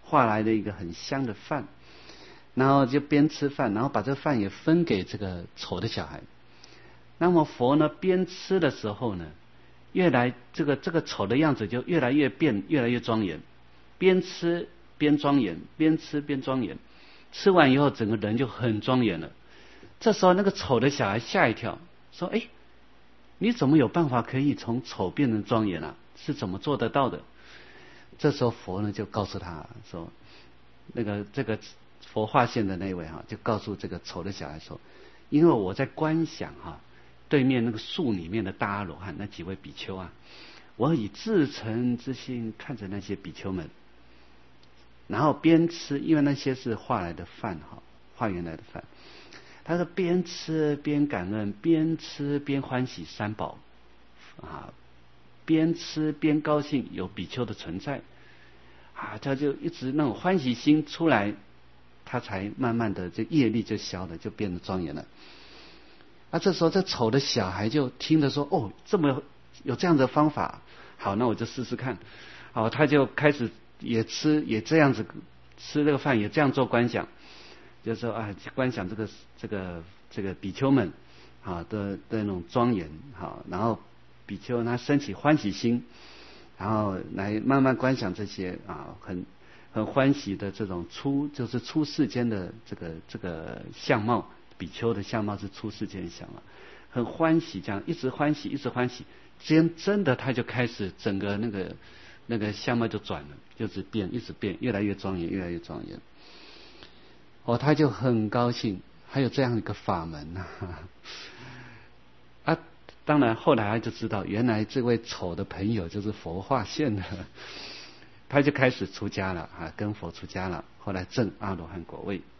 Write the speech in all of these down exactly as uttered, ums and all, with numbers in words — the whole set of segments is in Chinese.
画来的一个很香的饭，然后就边吃饭，然后把这个饭也分给这个丑的小孩。那么佛呢，边吃的时候呢，越来这个这个丑的样子就越来越变，越来越庄严。边吃边庄严，边吃边庄严。吃完以后，整个人就很庄严了。这时候，那个丑的小孩吓一跳，说：“哎，你怎么有办法可以从丑变成庄严啊？是怎么做得到的？”这时候佛呢就告诉他说：“那个这个佛化现的那位哈，就告诉这个丑的小孩说，因为我在观想哈。”对面那个树里面的大阿罗汉那几位比丘啊，我以至诚之心看着那些比丘们，然后边吃，因为那些是化来的饭哈，化缘来的饭。他说边吃边感恩，边吃边欢喜三宝啊，边吃边高兴有比丘的存在啊，他就一直那种欢喜心出来，他才慢慢的这业力就消了，就变得庄严了。啊，这时候这丑的小孩就听着说，哦，这么有这样的方法，好，那我就试试看。好，他就开始也吃，也这样子吃这个饭，也这样做观想，就是说啊，观想这个这个这个比丘们啊的的那种庄严，好，然后比丘他升起欢喜心，然后来慢慢观想这些啊很很欢喜的这种出就是出世间的这个这个相貌。比丘的相貌是出世间相貌，很欢喜，这样一直欢喜，一直欢喜，真真的他就开始整个那个那个相貌就转了，就是变，一直变，越来越庄严，越来越庄严。哦，他就很高兴，还有这样一个法门呐、啊。啊，当然后来他就知道，原来这位丑的朋友就是佛化现的，他就开始出家了啊，跟佛出家了，后来证阿罗汉果位。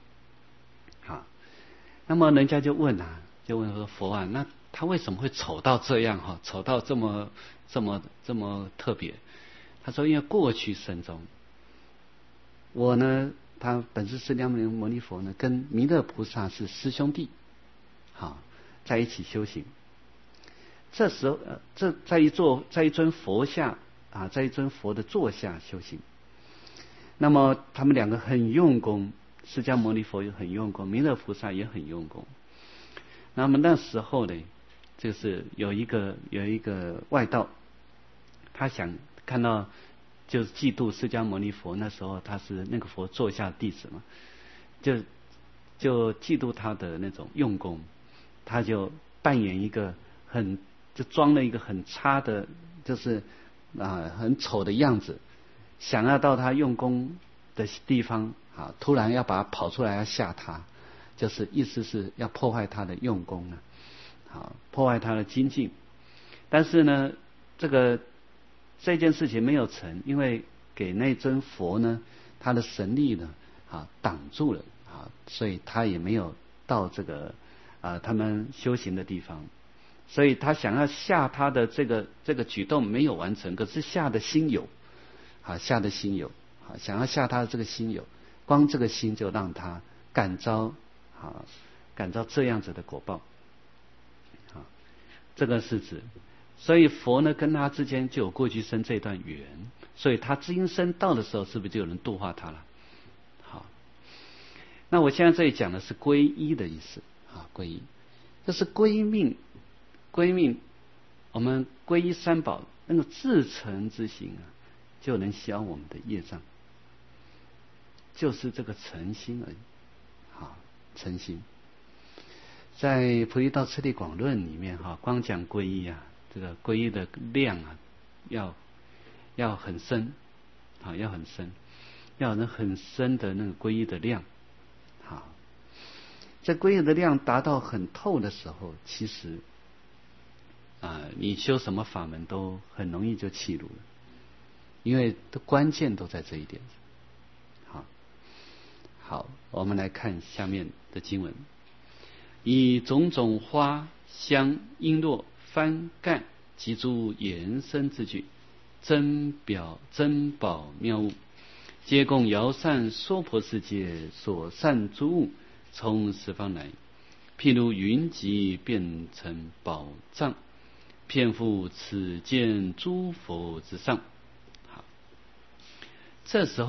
那么人家就问啊，就问说佛啊，那他为什么会丑到这样哈？丑到这么这么这么特别？他说，因为过去生中，我呢，他本是释迦牟尼佛呢，跟弥勒菩萨是师兄弟，好，在一起修行。这时候，呃，这在一座在一尊佛下啊，在一尊佛的座下修行。那么他们两个很用功。释迦牟尼佛也很用功，弥勒菩萨也很用功。那么那时候呢，就是有一个有一个外道，他想看到就是嫉妒释迦牟尼佛，那时候他是那个佛座下弟子嘛，就就嫉妒他的那种用功，他就扮演一个很就装了一个很差的，就是啊很丑的样子，想要到他用功的地方。啊！突然要把他跑出来，要吓他，就是意思是要破坏他的用功啊，好，破坏他的精进。但是呢，这个这件事情没有成，因为给那尊佛呢，他的神力呢，啊挡住了啊，所以他也没有到这个啊他们修行的地方。所以他想要吓他的这个这个举动没有完成，可是吓的心有，啊吓的心有，啊想要吓他的这个心有。光这个心就让他感召啊，感召这样子的果报啊，这个是指，所以佛呢跟他之间就有过去生这段缘，所以他今生到的时候，是不是就有人度化他了？好，那我现在这里讲的是皈依的意思啊，皈依，就是归命，归命，我们皈依三宝，那个至诚之心啊，就能消我们的业障。就是这个诚心而已，好，诚心，在《菩提道次第广论》里面哈，光讲皈依啊，这个皈依的量啊，要要很深，好，要很深，要有很深的那个皈依的量，好，在皈依的量达到很透的时候，其实啊、呃，你修什么法门都很容易就契入了，因为的关键都在这一点。好，我们来看下面的经文：以种种花香璎珞幡盖及诸延伸之具，珍表珍宝妙物，皆供摇散娑婆世界所散诸物，从十方来，譬如云集变成宝藏，遍覆此间诸佛之上。好，这时候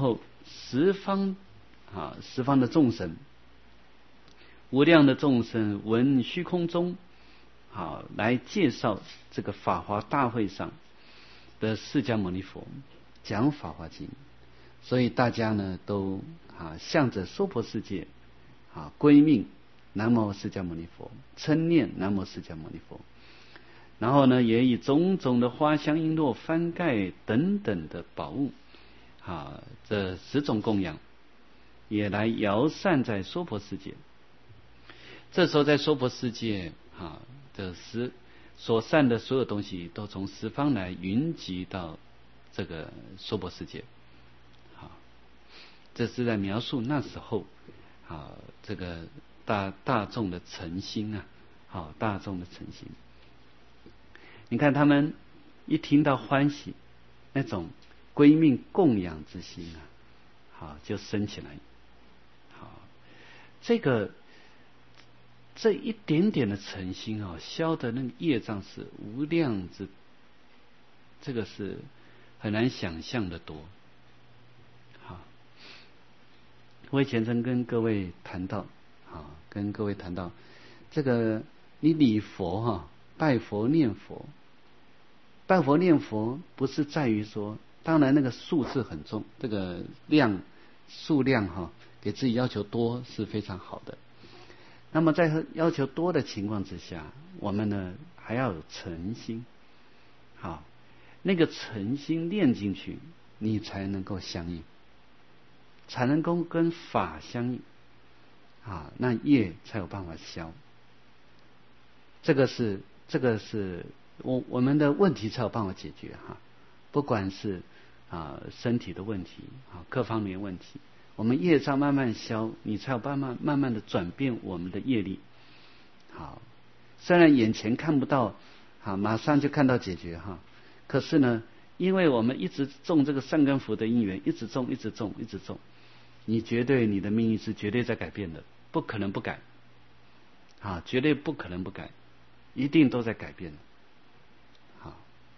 十方啊十方的众生，无量的众生闻虚空中好来介绍这个法华大会上的释迦牟尼佛讲法华经，所以大家呢都啊向着娑婆世界啊归命南无释迦牟尼佛，称念南无释迦牟尼佛，然后呢也以种种的花香璎珞幡盖等等的宝物啊这十种供养也来摇散在娑婆世界。这时候在娑婆世界啊这十所散的所有东西都从十方来云集到这个娑婆世界。好，这是在描述那时候啊这个大大众的诚心啊，好大众的诚心。你看他们一听到欢喜，那种归命供养之心啊，好就升起来。好，这个这一点点的诚心啊，消的那个业障是无量之，这个是很难想象的多。好，我以前曾跟各位谈到，啊，跟各位谈到这个，你礼佛哈、啊，拜佛念佛，拜佛念佛不是在于说，当然那个数字很重，这个量数量哈、啊，给自己要求多是非常好的。那么在要求多的情况之下，我们呢还要有诚心，好，那个诚心练进去，你才能够相应，才能够跟法相应，啊，那业才有办法消。这个是这个是我我们的问题才有办法解决哈，不管是啊身体的问题啊各方面问题。我们业障慢慢消，你才有办法慢慢的转变我们的业力。好，虽然眼前看不到，好马上就看到解决哈，可是呢，因为我们一直种这个善根福的因缘，一直种，一直种，一直种，你绝对你的命运是绝对在改变的，不可能不改，啊，绝对不可能不改，一定都在改变。好，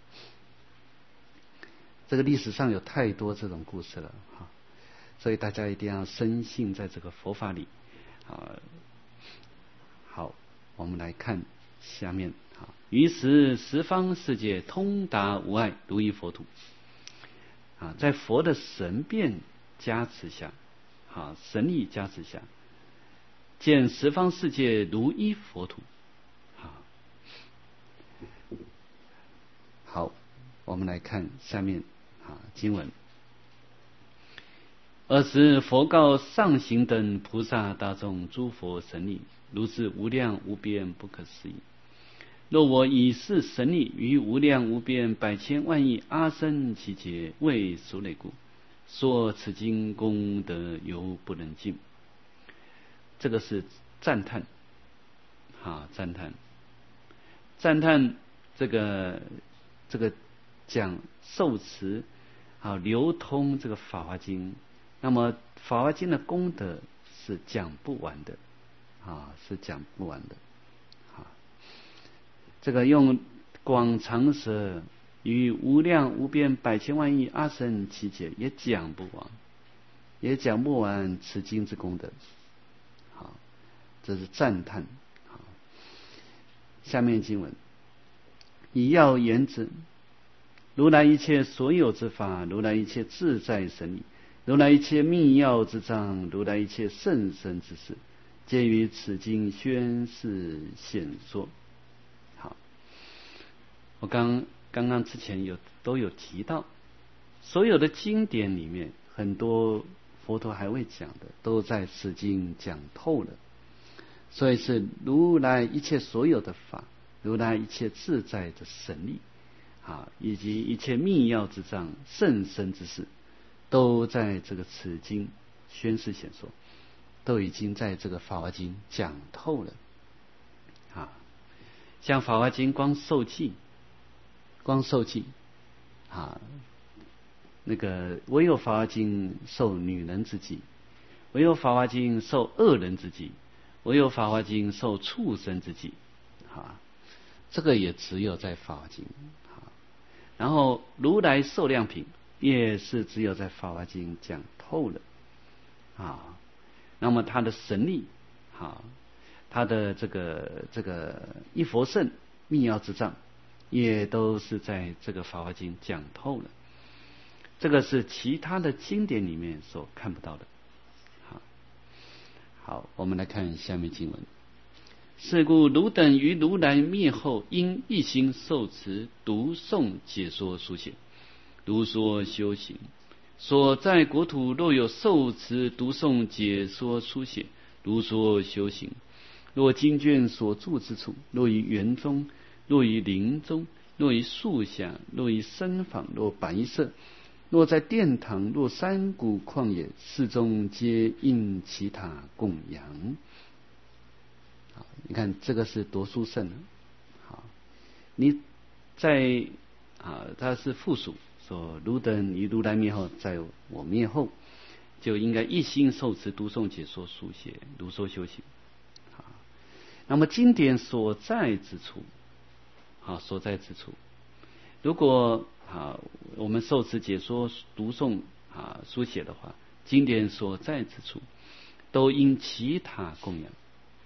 这个历史上有太多这种故事了哈。所以大家一定要深信在这个佛法里啊。好，我们来看下面啊。于是十方世界通达无碍，如一佛土啊，在佛的神变加持下，啊，神力加持下，见十方世界如一佛土。好，好，我们来看下面啊经文。尔时佛告上行等菩萨大众诸佛神力，如是无量无边不可思议。若我以是神力于无量无边百千万亿阿僧祇劫为所累故，说此经功德犹不能尽。这个是赞叹，啊，赞叹，赞叹这个这个讲受持啊流通这个法华经。那么法华经的功德是讲不完的啊，是讲不完的啊。这个用广长舌于无量无边百千万亿阿僧祇劫也讲不完，也讲不完此经之功德。好，这是赞叹。好，下面经文以要言之，如来一切所有之法，如来一切自在神力，如来一切密要之藏，如来一切甚深之事，皆于此经宣示显说。好，我刚刚刚之前有都有提到，所有的经典里面，很多佛陀还未讲的，都在此经讲透了。所以是如来一切所有的法，如来一切自在的神力，啊，以及一切密要之藏、甚深之事，都在这个此经宣示显说，都已经在这个法华经讲透了。啊，像法华经光受记，光受记，啊，那个唯有法华经受女人之记，唯有法华经受恶人之记，唯有法华经受畜生之记，啊，这个也只有在法华经。啊，然后如来受量品也是只有在法华经讲透。 透了啊。那么他的神力啊，他的这个这个一佛圣密要之藏，也都是在这个《法华经》讲透了。这个是其他的经典里面所看不到的。好，好，我们来看下面经文。是故汝等于如来灭后，应一心受持读诵解说书写，如说修行。所在国土若有受持读诵解说书写，如说修行。若经卷所著之处，若于园中，若于林中，若于树下，若于僧坊，若白色，若在殿堂，若山谷旷野，四中皆应其他供养。好，你看这个是多殊胜。好，你在啊，它是复数，说汝等于如来灭后，在我灭后，就应该一心受持读诵解说书写，如说修行。好，那么经典所在之处，好，所在之处，如果啊我们受持解说读诵啊书写的话，经典所在之处，都因其他供养。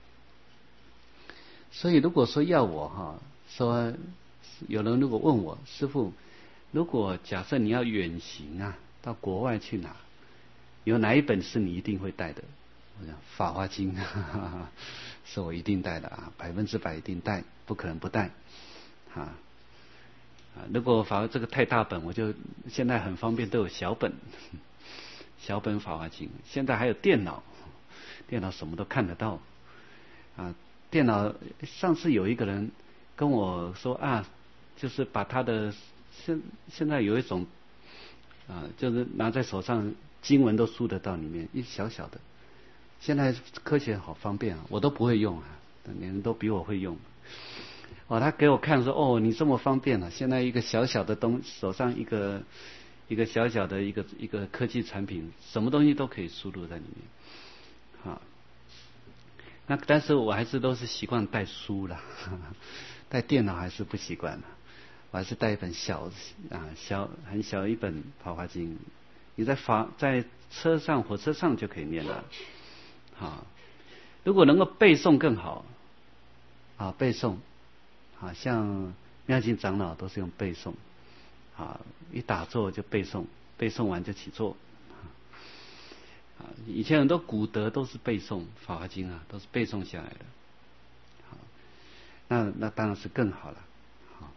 所以如果说要我哈，说有人如果问我，师父，如果假设你要远行啊，到国外去哪，有哪一本是你一定会带的？我讲《法华经》是我一定带的啊，百分之百一定带，不可能不带啊。啊，如果法这个太大本，我就现在很方便，都有小本，小本《法华经》，现在还有电脑，电脑什么都看得到啊。电脑上次有一个人跟我说啊，就是把他的现现在有一种啊，就是拿在手上经文都输得到里面，一小小的。现在科学好方便啊，我都不会用啊，你们都比我会用。哦，他给我看说，哦，你这么方便啊，现在一个小小的东手上一个一个小小的一个一个科技产品，什么东西都可以输入在里面，啊。那但是我还是都是习惯带书啦，带电脑还是不习惯了。我还是带一本小啊小很小一本《法华经》，你在法在车上火车上就可以念了。好，如果能够背诵更好。啊，背诵，啊，像妙净长老都是用背诵，啊，一打坐就背诵，背诵完就起坐。啊，以前很多古德都是背诵《法华经》啊，都是背诵下来的。好，那那当然是更好了。好，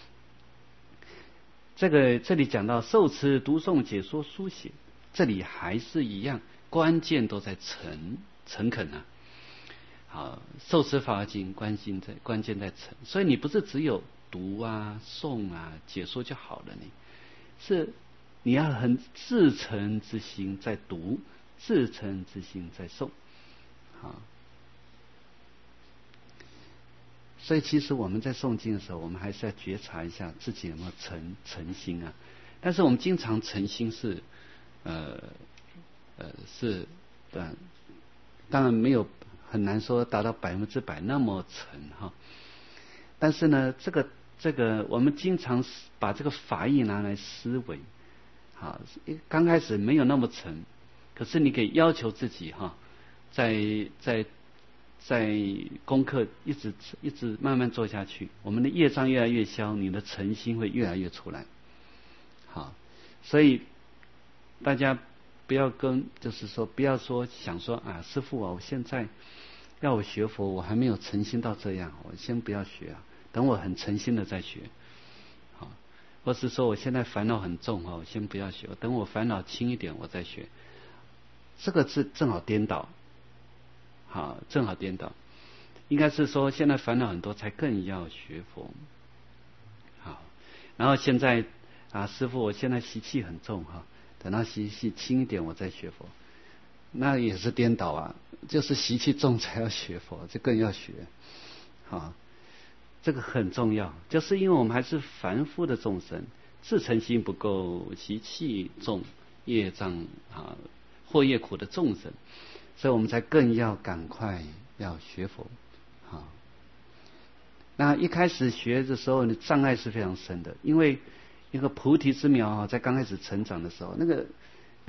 这个这里讲到受持读诵解说书写，这里还是一样，关键都在诚诚恳啊。好，受持《法华经》关键在关键在诚，所以你不是只有读啊、诵啊、解说就好了呢，是你要很至诚之心在读。至诚之心在诵，啊，所以其实我们在诵经的时候，我们还是要觉察一下自己有没有诚诚心啊。但是我们经常诚心是，呃呃是，呃，当然没有很难说达到百分之百那么诚哈。但是呢，这个这个我们经常把这个法义拿来思维，好，刚开始没有那么诚。可是你可以要求自己哈，在在在功课一直一直慢慢做下去，我们的业障越来越消，你的诚心会越来越出来。好，所以大家不要跟就是说不要说想说啊，师父啊，我现在要我学佛，我还没有诚心到这样，我先不要学啊，等我很诚心的再学。好，或是说我现在烦恼很重啊，我先不要学，等我烦恼轻一点我再学。这个是正好颠倒，好，正好颠倒，应该是说现在烦恼很多，才更要学佛。好，然后现在啊，师父，我现在习气很重哈，等到习气轻一点，我再学佛，那也是颠倒啊，就是习气重才要学佛，这更要学。好，这个很重要，就是因为我们还是凡夫的众生，自诚心不够，习气重，业障啊。祸业苦的众生，所以我们才更要赶快要学佛。好，那一开始学的时候，你障碍是非常深的，因为一个菩提之苗啊，在刚开始成长的时候，那个那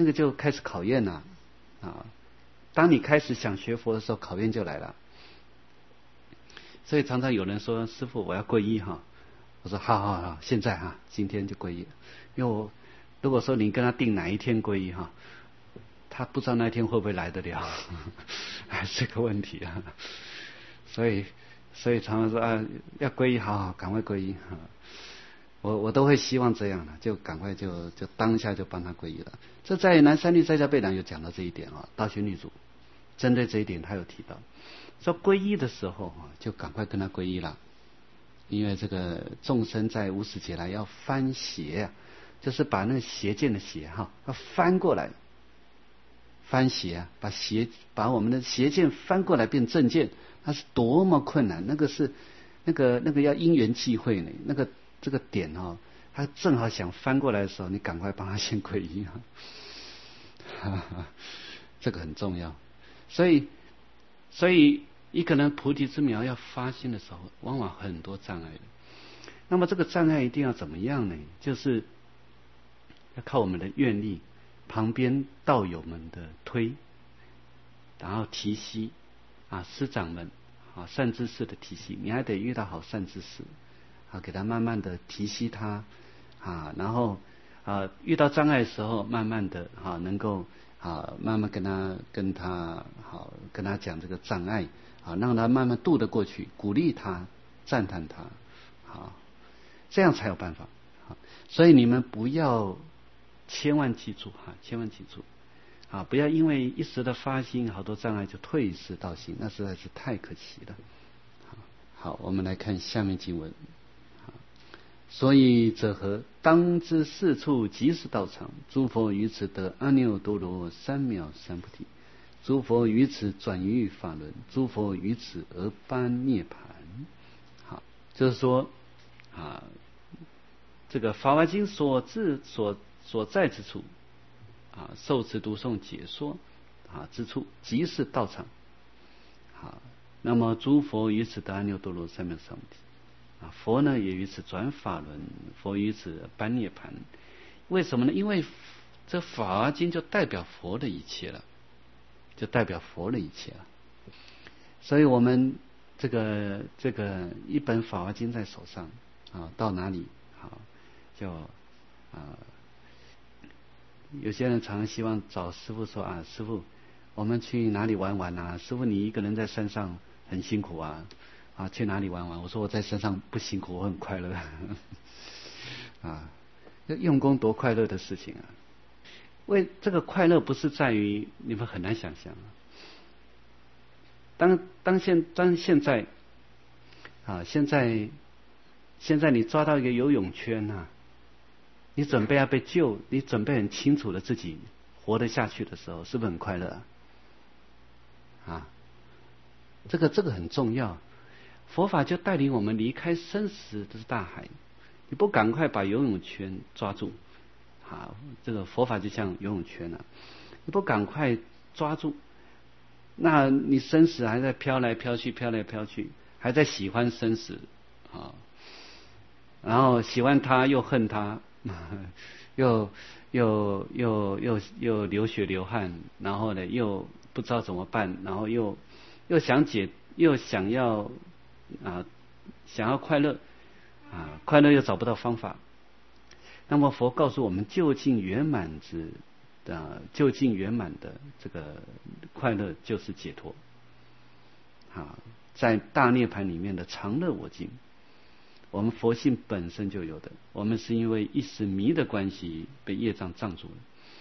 那个就开始考验了啊。当你开始想学佛的时候，考验就来了。所以常常有人说：“师父，我要皈依哈。”我说：“好好好，现在哈，今天就皈依。”因为我如果说你跟他定哪一天皈依哈，他不知道那一天会不会来得了，还是个问题啊。所以，所以常常说啊，要皈依，好好，赶快皈依哈。我我都会希望这样的，就赶快就就当下就帮他皈依了。这在南山律在家备览有讲到这一点啊，大学律主针对这一点他有提到，说皈依的时候啊，就赶快跟他皈依了，因为这个众生在无始劫来要翻邪啊，就是把那个邪见的邪哈，要翻过来，翻邪啊，把邪把我们的邪见翻过来变正见，那是多么困难！那个是那个那个要因缘际会呢，那个这个点哈、哦，他正好想翻过来的时候，你赶快帮他先皈依啊，这个很重要。所以，所以一个人菩提之苗要发心的时候，往往很多障碍的。那么这个障碍一定要怎么样呢？就是要靠我们的愿力，旁边道友们的推，然后提携啊，师长们啊，善知识的提携，你还得遇到好善知识啊，给他慢慢的提携他啊，然后啊遇到障碍的时候，慢慢的啊能够啊慢慢跟他跟他好跟他讲这个障碍啊，让他慢慢渡得过去，鼓励他，赞叹他，好，这样才有办法。好，所以你们不要千万记住哈，千万记住啊，不要因为一时的发心，好多障碍就退失道心，那实在是太可惜了。好，好，我们来看下面经文。所以者何？当知四处即是道场，诸佛于此得阿耨多罗三藐三菩提，诸佛于此转于法轮，诸佛于此而般涅盘。好，就是说啊，这个《法华经》所至所所在之处啊，受持读诵解说啊之处，即是道场。好，那么诸佛于此得阿耨多罗三藐三菩提。啊，佛呢也于此转法轮，佛于此般涅盘。为什么呢？因为这《法华经》就代表佛的一切了，就代表佛的一切了。所以我们这个这个一本《法华经》在手上啊，到哪里好就啊，有些人常常希望找师父说啊，师父，我们去哪里玩玩啊？师父，你一个人在山上很辛苦啊。啊，去哪里玩玩？我说我在山上不辛苦，我很快乐啊！用功多快乐的事情啊！为这个快乐不是在于你们很难想象啊。当当现当现在啊，现在现在你抓到一个游泳圈啊，你准备要被救，你准备很清楚的自己活得下去的时候，是不是很快乐啊？啊，这个这个很重要。佛法就带领我们离开生死的大海，你不赶快把游泳圈抓住，好，这个佛法就像游泳圈啊，你不赶快抓住，那你生死还在飘来飘去，飘来飘去，还在喜欢生死啊，然后喜欢他又恨他，又又又又又流血流汗，然后呢又不知道怎么办，然后又又想解，又想要。啊，想要快乐啊，快乐又找不到方法。那么佛告诉我们，究竟圆满之啊，究竟圆满的这个快乐就是解脱。啊，在大涅盘里面的常乐我净，我们佛性本身就有的，我们是因为一时迷的关系被业障障住了。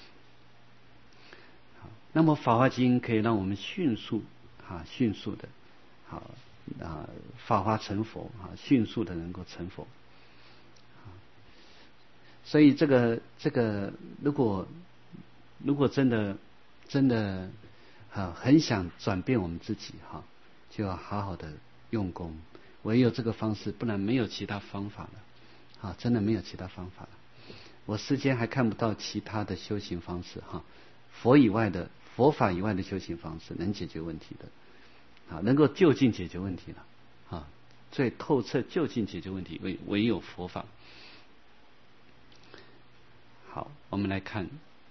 好，那么《法华经》可以让我们迅速啊，迅速的好。啊，法华成佛啊，迅速的能够成佛。所以这个这个，如果如果真的真的啊，很想转变我们自己哈，就要好好的用功，唯有这个方式，不然没有其他方法了啊，真的没有其他方法了。我世间还看不到其他的修行方式哈，佛以外的佛法以外的修行方式能解决问题的。啊，能够就近解决问题了，啊，最透彻就近解决问题，唯唯有佛法。好，我们来看，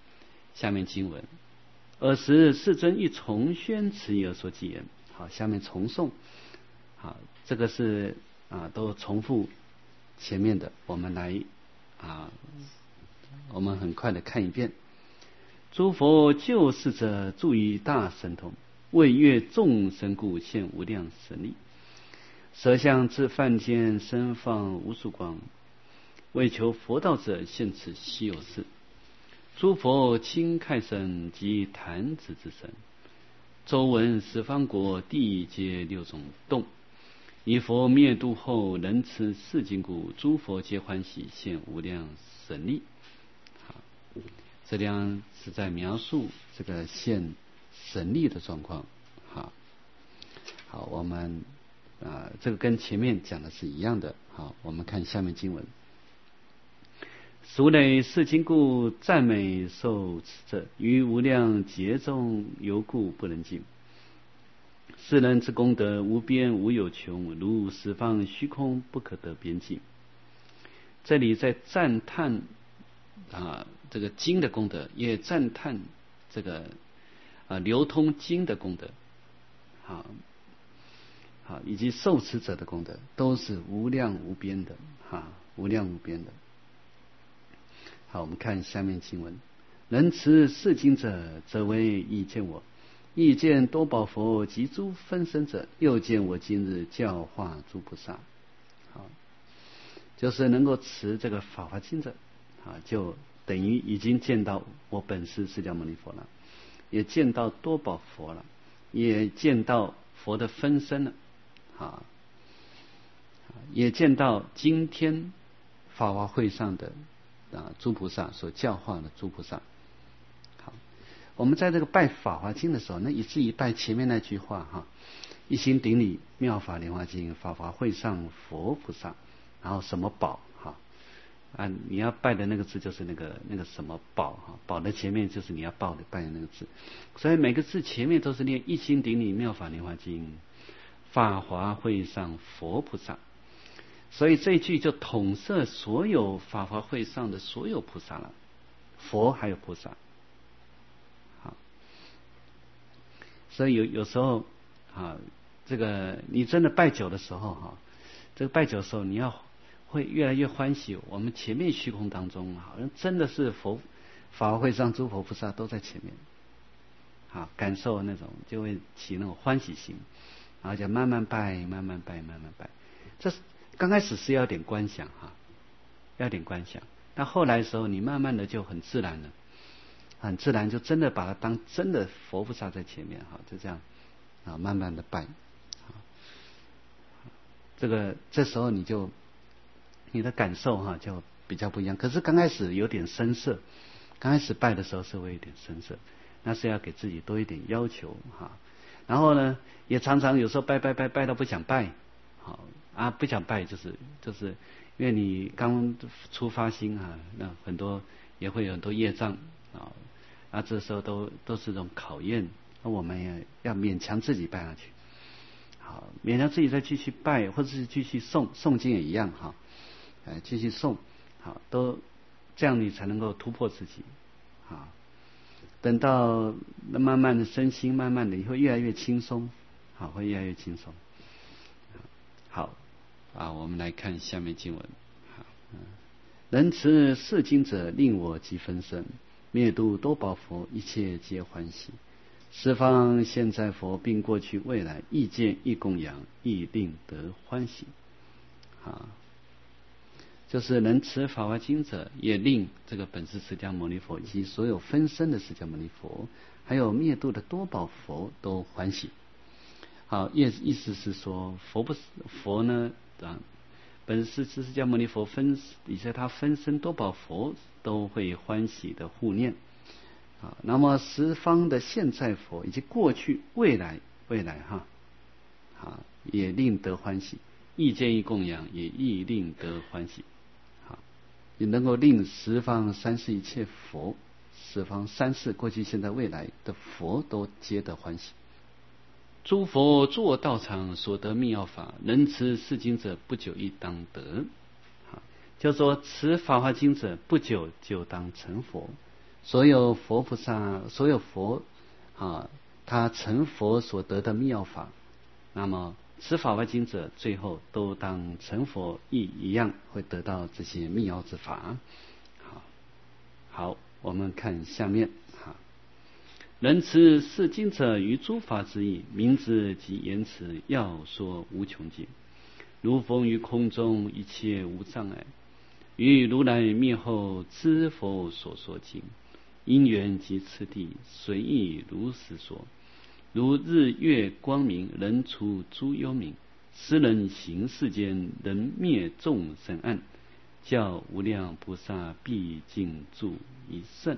下面经文：尔时世尊欲重宣此义而说偈言。好，下面重诵。好，这个是啊，都重复前面的，我们来啊，我们很快的看一遍。诸佛救世者，住于大神通，为悦众生故，现无量神力。舍相自梵天，身放无数光，为求佛道者，现此稀有事。诸佛亲开身，及弹指之身，周闻十方国，地皆六种动。以佛灭度后，能持世经故，诸佛皆欢喜，现无量神力。好，这样是在描述这个现神力的状况。好，好，我们啊、呃，这个跟前面讲的是一样的。好，我们看下面经文：俗类世经故，赞美受持者，于无量劫中犹故不能尽。世人之功德，无边无有穷，如十方虚空，不可得边际。这里在赞叹啊，这个经的功德，也赞叹这个啊流通经的功德，好，好，以及受持者的功德，都是无量无边的，哈，无量无边的。好，我们看下面经文：能持是经者，则为意见我；意见多宝佛及诸分身者，又见我今日教化诸菩萨。好，就是能够持这个法华经者，啊，就等于已经见到我本师释迦牟尼佛了，也见到多宝佛了，也见到佛的分身了，啊，也见到今天法华会上的啊诸菩萨所教化的诸菩萨。好，我们在这个拜法华经的时候，那以至于拜前面那句话哈，一心顶礼妙法莲华经，法华会上佛菩萨，然后什么宝哈啊，你要拜的那个字就是那个那个什么宝哈，宝的前面就是你要报的拜的那个字，所以每个字前面都是念一心顶礼妙法莲华经，法华会上佛菩萨。所以这一句就统摄所有法华会上的所有菩萨了，佛还有菩萨。好，所以有有时候啊，这个你真的拜久的时候哈，这个拜久的时候你要会越来越欢喜。我们前面虚空当中好像真的是佛法华会上诸佛菩萨都在前面，好，感受那种就会起那种欢喜心，然后就慢慢拜，慢慢拜，慢慢拜。这是刚开始是要点观想哈，要点观想，那后来的时候你慢慢的就很自然了，很自然就真的把它当真的佛菩萨在前面哈，就这样啊，慢慢的拜，这个这时候你就你的感受哈就比较不一样。可是刚开始有点生涩，刚开始拜的时候是会有点生涩，那是要给自己多一点要求哈。然后呢，也常常有时候拜拜拜拜到不想拜，好。啊，不想拜就是就是因为你刚出发心啊，那很多也会有很多业障啊，啊，这时候都都是这种考验，那我们也要勉强自己拜下去，好，勉强自己再继续拜，或者是继续诵诵经也一样哈，呃，继续诵，好，都这样你才能够突破自己，好，等到慢慢的身心慢慢的会越来越轻松，好，会越来越轻松。好啊，我们来看下面经文。好，嗯，能持是经者，令我即分身，灭度多宝佛，一切皆欢喜。十方现在佛，并过去未来，亦见亦供养，亦令得欢喜。啊，就是能持法华经者，也令这个本师释迦牟尼佛以及所有分身的释迦牟尼佛，还有灭度的多宝佛都欢喜。好，意意思是说，佛不佛呢啊，本师释迦牟尼佛分以及他分身多宝佛都会欢喜的护念啊。那么十方的现在佛以及过去未来未来哈啊，也令得欢喜，亦见亦供养，也亦令得欢喜。好，也能够令十方三世一切佛，十方三世过去现在未来的佛都皆得欢喜。诸佛作道场所得密要法，能持是经者，不久亦当得。好，就说持法华经者，不久就当成佛。 所有佛菩萨，所有佛啊，他成佛所得的妙法，那么持法华经者最后都当成佛亦一样会得到这些密奥之法。好，好，我们看下面哈。能持是经者于诸法之意，名之及言辞，要说无穷尽。如风于空中，一切无障碍。于如来灭后，知佛所说经，因缘及次第，随意如实说。如日月光明，能除诸幽冥；斯人行世间，能灭众生暗。教无量菩萨毕竟住一圣。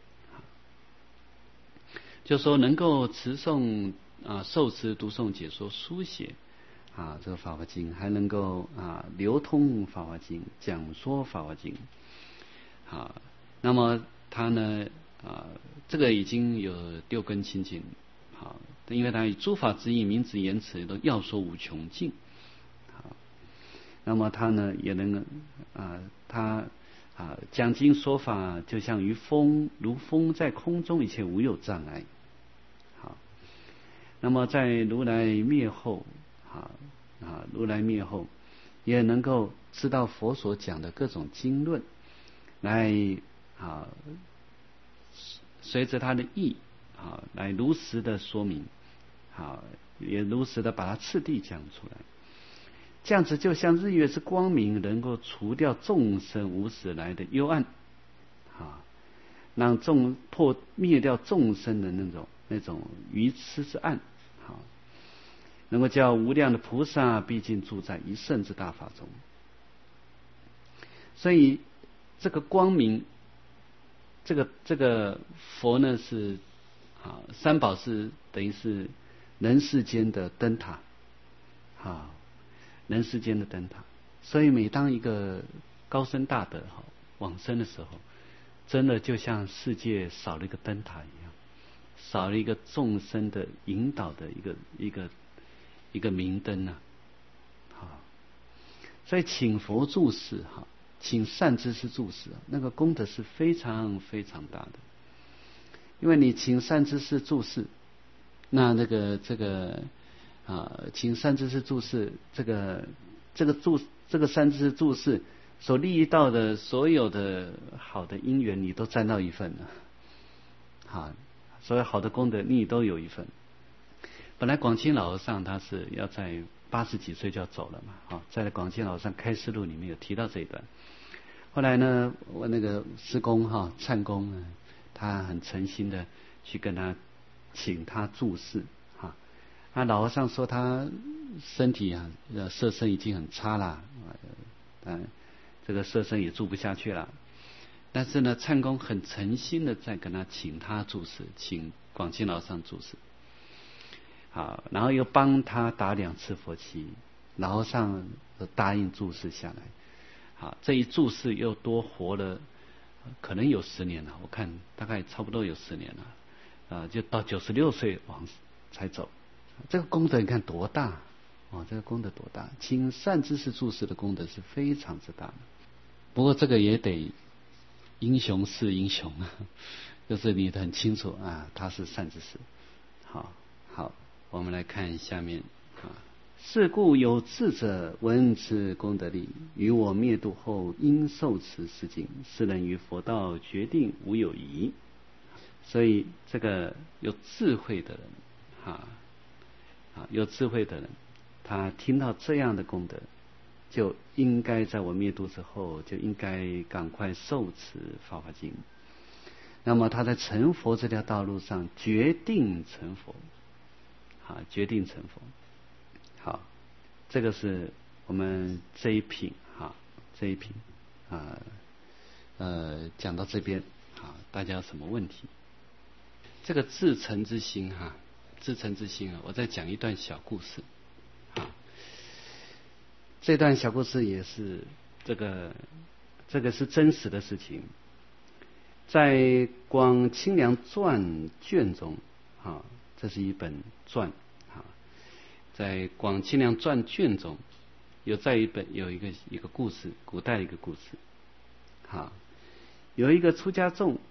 就说能够持诵啊、受持、读诵、解说、书写啊这个法华经，还能够啊流通法华经，讲说法华经。啊，那么他呢啊这个已经有六根清净。好，因为他以诸法之意，名之言辞都要说无穷尽。好，那么他呢也能啊他啊讲经说法，就像于风，如风在空中，一切无有障碍。好，那么在如来灭后啊啊如来灭后，也能够知道佛所讲的各种经论，来啊随着他的意啊来如实的说明，好，也如实的把它次第讲出来。这样子就像日月之光明，能够除掉众生无始来的幽暗，啊，让众破灭掉众生的那种那种愚痴之暗，好，能够叫无量的菩萨毕竟住在一圣之大法中。所以这个光明，这个这个佛呢是啊三宝是等于是人世间的灯塔，好。人世间的灯塔，所以每当一个高僧大德哈往生的时候，真的就像世界少了一个灯塔一样，少了一个众生的引导的一个一个一个明灯啊。好，所以请佛注释哈，请善知识注释，那个功德是非常非常大的。因为你请善知识注释，那那个这个。啊，请善知识注释，这个这个注这个善知识注释所利益到的所有的好的因缘，你都沾到一份了。好，所有好的功德你都有一份。本来广清老和尚他是要在八十几岁就要走了嘛，好，在广清老和尚开示录里面有提到这一段。后来呢，我那个师公哈忏公呢，他很诚心的去跟他请他注释。那老和尚说他身体啊，色身已经很差了，嗯，这个色身也住不下去了。但是呢，忏公很诚心的在跟他请他注释，请广清老和尚注释。好，然后又帮他打两次佛七，老和尚答应注释下来。好，这一注释又多活了，可能有十年了，我看大概差不多有十年了，啊，就到九十六岁往才走。这个功德你看多大哦！这个功德多大？请善知识注释的功德是非常之大的。不过这个也得英雄是英雄啊，就是你很清楚啊，他是善知识。好，好，我们来看下面啊。是故有智者闻此功德力，于我灭度后应受持是经，是人于佛道决定无有疑。所以这个有智慧的人啊。啊，有智慧的人，他听到这样的功德，就应该在我灭度之后，就应该赶快受持法华经。那么他在成佛这条道路上，决定成佛，啊，决定成佛。好，这个是我们这一品，哈，这一品啊，呃，讲到这边，啊，大家有什么问题？这个至诚之心，哈。至诚之心啊，我再讲一段小故事。啊，这段小故事也是这个这个是真实的事情，在《广清凉传》卷中，啊，这是一本传，啊，在《广清凉传》卷中有在一本有一个一个故事，古代的一个故事，啊，有一个出家众，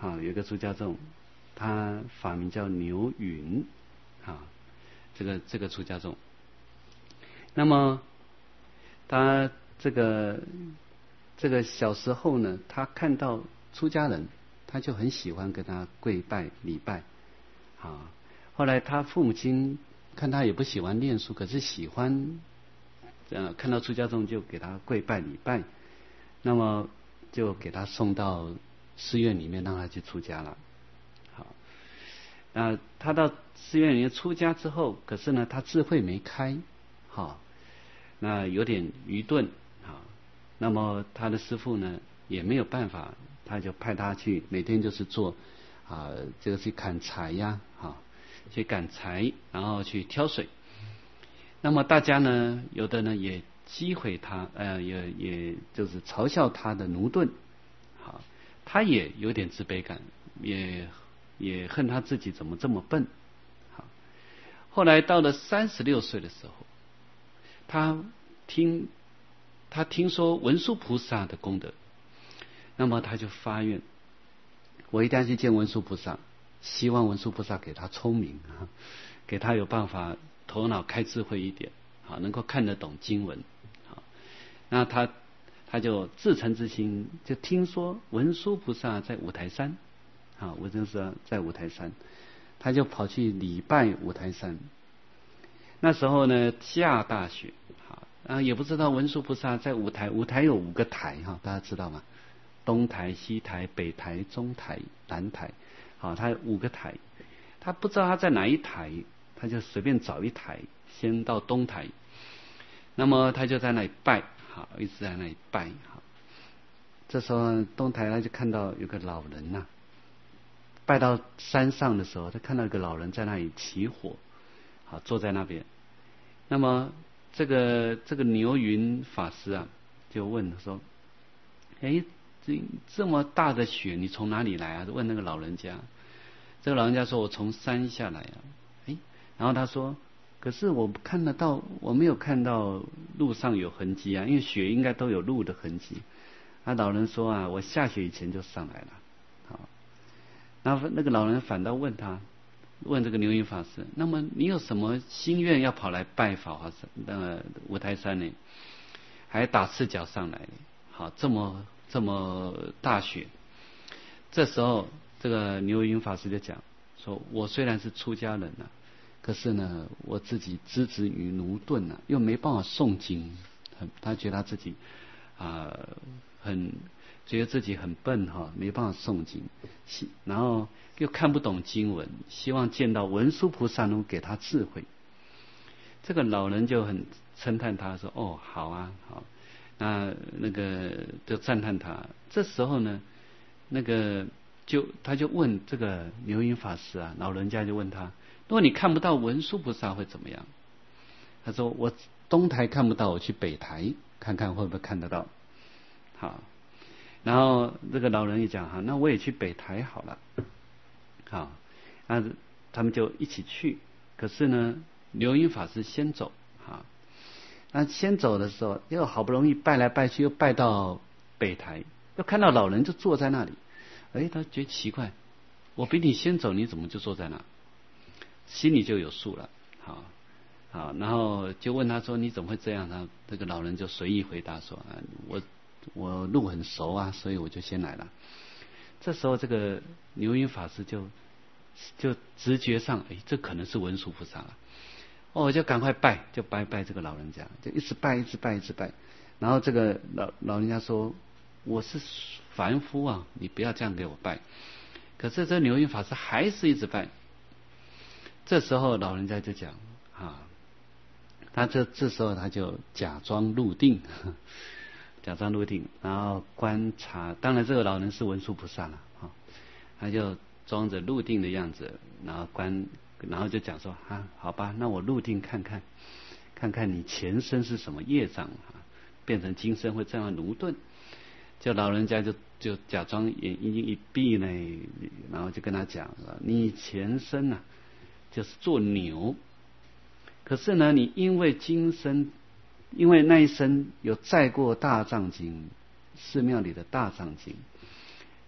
啊，有一个出家众，他法名叫牛云，啊，这个这个出家众，那么他这个这个小时候呢，他看到出家人，他就很喜欢跟他跪拜礼拜，啊，后来他父母亲看他也不喜欢念书，可是喜欢，呃，看到出家众就给他跪拜礼拜，那么就给他送到寺院里面让他去出家了。好，那他到寺院里面出家之后，可是呢他智慧没开，好，那有点愚钝，好，那么他的师父呢也没有办法，他就派他去每天就是做啊，这个去砍柴呀，好，去砍柴，然后去挑水。那么大家呢，有的呢也讥毁他，呃，也也就是嘲笑他的驽钝，好，他也有点自卑感，也也恨他自己怎么这么笨，好。后来到了三十六岁的时候，他听他听说文殊菩萨的功德，那么他就发愿，我一定要去见文殊菩萨，希望文殊菩萨给他聪明，给他有办法头脑开智慧一点，好，能够看得懂经文，好，那他他就自诚之心，就听说文殊菩萨在五台山，啊，文殊菩萨在五台山，他就跑去礼拜五台山。那时候呢下大雪，好，啊，也不知道文殊菩萨在五台，五台有五个台哈，大家知道吗？东台、西台、北台、中台、南台，好，他有五个台，他不知道他在哪一台，他就随便找一台，先到东台，那么他就在那里拜，好，一直在那里拜，好。这时候东台他就看到有个老人呐、啊，拜到山上的时候，他看到一个老人在那里起火，好，坐在那边。那么这个这个牛云法师啊，就问说：“哎，这这么大的雪，你从哪里来啊？”问那个老人家。这个老人家说：“我从山下来啊。”哎，然后他说：“可是我看得到，我没有看到路上有痕迹啊，因为雪应该都有路的痕迹。”那老人说：“啊，我下雪以前就上来了。”好，那那个老人反倒问他。问这个牛云法师，那么你有什么心愿要跑来拜法华山呃五台山呢？还打赤脚上来，好，这么这么大雪。这时候这个牛云法师就讲说，我虽然是出家人啊，可是呢我自己资质于驽钝啊，又没办法诵经，很他觉得他自己啊、呃、很觉得自己很笨哈，没办法诵经，然后又看不懂经文，希望见到文殊菩萨能给他智慧。这个老人就很称叹他说：“哦，好啊，好。”那那个就赞叹他。这时候呢，那个就他就问这个牛云法师啊，老人家就问他：“如果你看不到文殊菩萨会怎么样？”他说：“我东台看不到，我去北台看看会不会看得到。”好。然后这个老人一讲哈，那我也去北台好了，好，那他们就一起去。可是呢，牛云法师先走，哈，那先走的时候，又好不容易拜来拜去，又拜到北台，又看到老人就坐在那里，哎，他觉得奇怪，我比你先走，你怎么就坐在那？心里就有数了，好，好，然后就问他说：“你怎么会这样？”他这个老人就随意回答说：“啊，我。”我路很熟啊，所以我就先来了。这时候这个牛云法师就就直觉上，哎，这可能是文殊菩萨了。哦，我就赶快拜，就拜拜这个老人家，就一直拜，一直拜，一直拜。然后这个老老人家说：“我是凡夫啊，你不要这样给我拜。”可是这牛云法师还是一直拜。这时候老人家就讲啊，他这这时候他就假装入定。假装入定，然后观察。当然，这个老人是文殊菩萨了，哈，他就装着入定的样子，然后观，然后就讲说：“啊，好吧，那我入定看看，看看你前身是什么业障啊，变成今生会这样驽钝。”就老人家就就假装眼睛一闭呢，然后就跟他讲了：“你前身啊，就是做牛，可是呢，你因为今生。”因为那一生有载过大藏经，寺庙里的大藏经，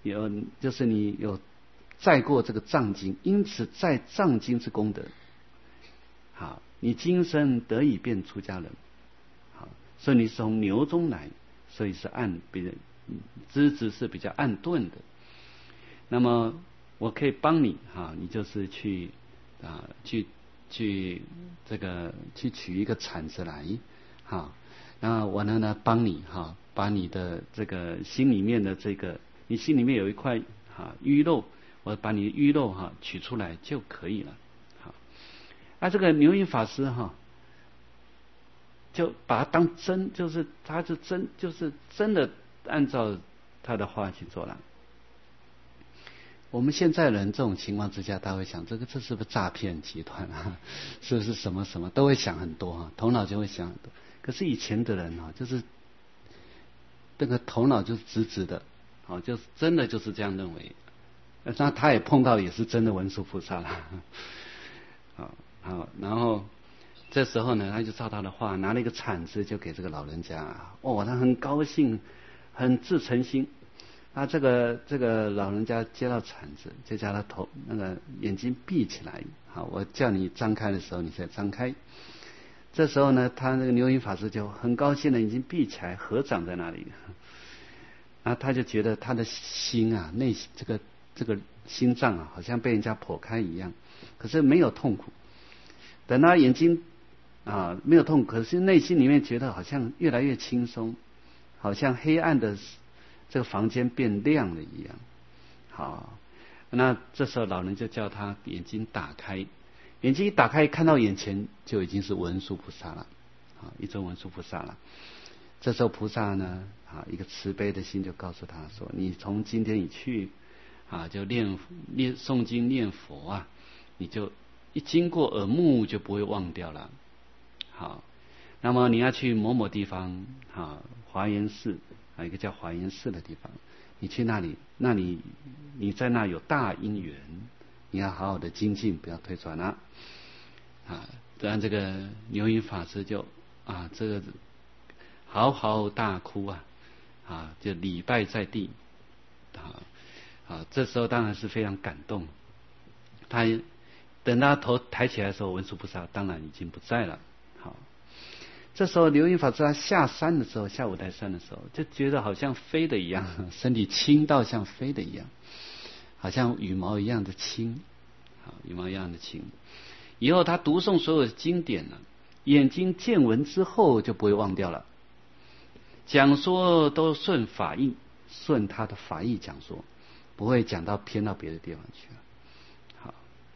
有就是你有载过这个藏经，因此在藏经之功德。好，你今生得以变出家人。好，所以你是从牛中来，所以是暗别人资质是比较暗钝的。那么我可以帮你哈，你就是去啊去去这个去取一个铲子来哈，那我呢呢帮你哈，把你的这个心里面的这个，你心里面有一块哈淤肉，我把你淤肉哈取出来就可以了。好，啊这个牛音法师哈，就把它当真，就是他是真，就是真的按照他的话去做了。我们现在人这种情况之下，他会想这个这是不是诈骗集团啊？是不是什么什么都会想很多啊，头脑就会想很多。可是以前的人啊，就是那个头脑就是直直的，好，就是真的就是这样认为。那他也碰到也是真的文殊菩萨了，好，好，然后这时候呢，他就照他的话，拿了一个铲子就给这个老人家，哦，他很高兴，很自诚心。啊，这个这个老人家接到铲子，就叫他头那个眼睛闭起来。好，我叫你张开的时候，你再张开。这时候呢，他那个牛音法师就很高兴的眼睛闭起来，合掌在那里。啊，他就觉得他的心啊，内这个这个心脏啊，好像被人家剖开一样，可是没有痛苦。等他眼睛啊没有痛苦，可是内心里面觉得好像越来越轻松，好像黑暗的这个房间变亮了一样。好，那这时候老人就叫他眼睛打开，眼睛一打开，看到眼前就已经是文殊菩萨了，啊，一尊文殊菩萨了。这时候菩萨呢，啊，一个慈悲的心就告诉他说：“你从今天以去，啊，就念念诵经念佛啊，你就一经过耳目就不会忘掉了。好，那么你要去某某地方，啊，华严寺。”啊，一个叫华严寺的地方，你去那里，那里你在那有大因缘，你要好好的精进，不要退转了。啊，这样这个牛音法师就啊，这个嚎啕大哭啊，啊，就礼拜在地，啊啊，这时候当然是非常感动。他等他头抬起来的时候，文殊菩萨当然已经不在了。好。这时候牛音法师他下山的时候，下五台山的时候，就觉得好像飞的一样，身体轻到像飞的一样，好像羽毛一样的轻，好，羽毛一样的轻。以后他读诵所有的经典呢，眼睛见闻之后就不会忘掉了。讲说都顺法义，顺他的法义讲说，不会讲到偏到别的地方去了。好，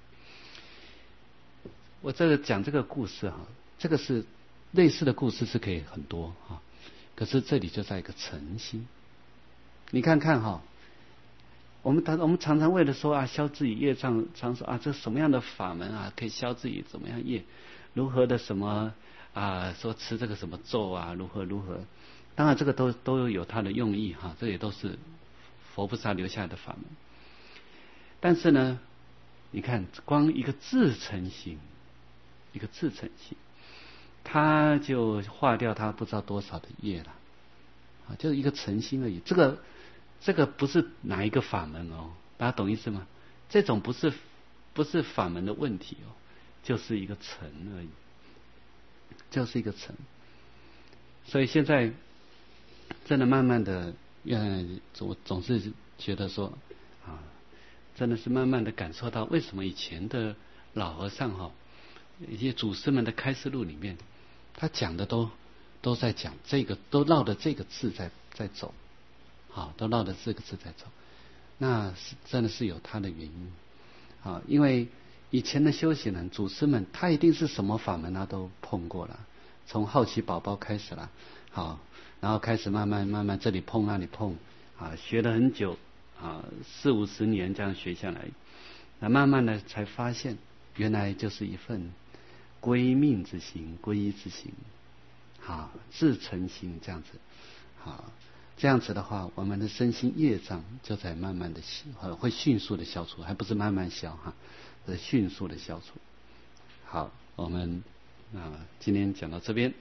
我这个讲这个故事哈，这个是。类似的故事是可以很多啊，可是这里就在一个诚心。你看看哈，我们我们常常为了说啊消自己业障，常说啊这什么样的法门啊可以消自己怎么样业，如何的什么啊说吃这个什么咒啊如何如何，当然这个都都有它的用意哈，这也都是佛菩萨留下来的法门。但是呢，你看光一个自诚心，一个自诚心。他就化掉他不知道多少的业了，啊，就是一个诚心而已。这个这个不是哪一个法门哦，大家懂意思吗？这种不是不是法门的问题哦，就是一个诚而已，就是一个诚。所以现在真的慢慢的，嗯，我总是觉得说啊，真的是慢慢的感受到为什么以前的老和尚哈、哦。一些祖师们的开示录里面，他讲的都都在讲这个，都绕着这个字在在走，好，都绕着这个字在走，那是真的是有他的原因啊，因为以前的修行人祖师们，他一定是什么法门他都碰过了，从好奇宝宝开始了，好，然后开始慢慢慢慢这里碰那里碰啊，学了很久啊，四五十年这样学下来，那慢慢的才发现，原来就是一份。归命之心，皈依之心，好，自诚心这样子，好，这样子的话，我们的身心业障就在慢慢的消，会迅速的消除，还不是慢慢消哈，是迅速的消除。好，我们啊今天讲到这边。